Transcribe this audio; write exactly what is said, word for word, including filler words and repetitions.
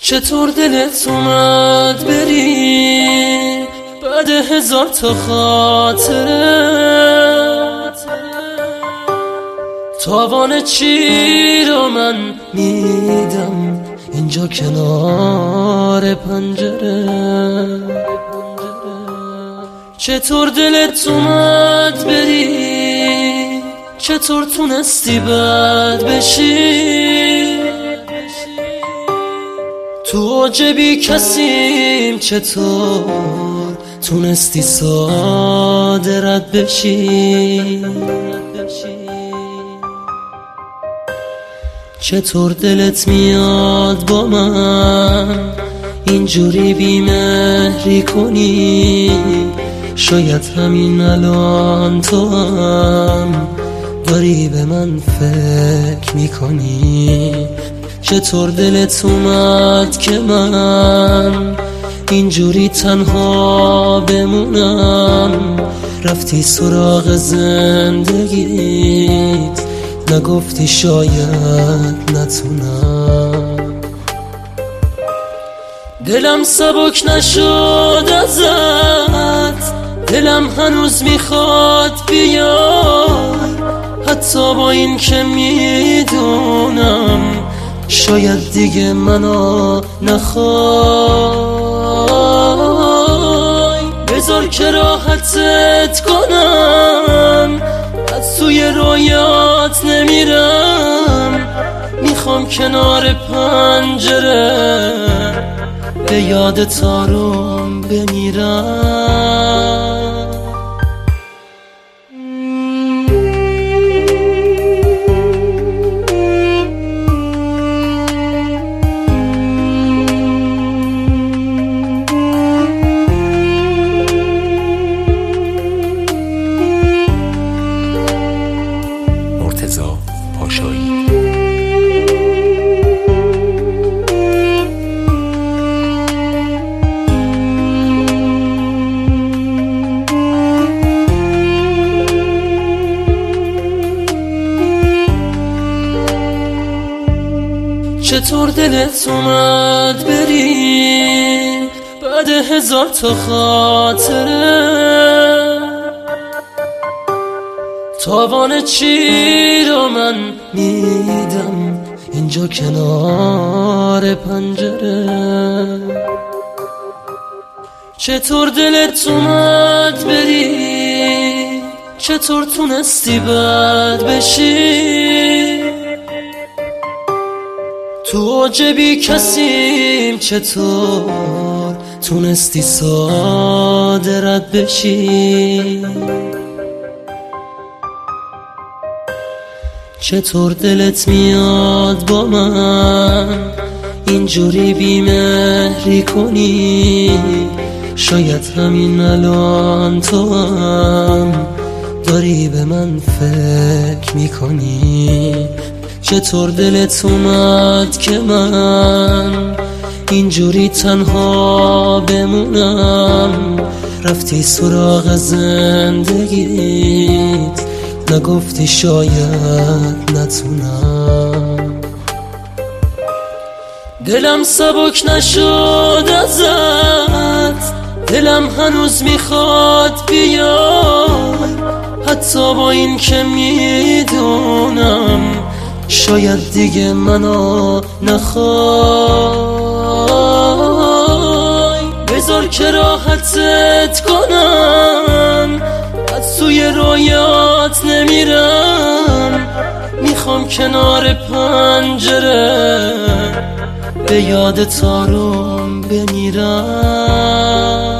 چطور دلت اومد بری بعد هزار تا خاطره؟ تاوان چی رو من میدم اینجا کنار پنجره؟ چطور دلت اومد بری، چطور تونستی بد بشی؟ تو اوج بی کسیم چطور تونستی ساده رد بشی؟ چطور دلت میاد با من اینجوری بی‌مهری کنی؟ شاید همین الان تو هم داری به من فکر میکنی. چطور دلت اومد که من اینجوری تنها بمونم؟ رفتی سراغ زندگیت، نگفتی شاید نتونم. دلم سبک نشد ازت، دلم هنوز میخواد بیاد، حتی با این که میدونم شاید دیگه منو نخوای. بذار که راحتت کنم، از توی رویات نمیرم، میخوام کنار پنجره به یاد تارم بمیرم. چطور دلت اومد بری بعد هزار تا خاطره؟ تاوان چی رو من میدم اینجا کنار پنجره؟ چطور دلت اومد بری، چطور تونستی بد بشی؟ تو اوج بی کسیم چطور تونستی ساده رد بشی؟ چطور دلت میاد با من اینجوری بی‌مهری کنی؟ شاید همین الان تو هم داری به من فکر میکنی. چطور دلت اومد که من اینجوری تنها بمونم؟ رفتی سراغ زندگیت، نگفتی شاید نتونم. دلم سبک نشد ازت، دلم هنوز میخواد بیاد، حتی با این که میدونم شاید دیگه منو نخوای. بذار که راحتت کنم، از توی رویات نمیرم، میخوام کنار پنجره به یاد تارم بمیرم.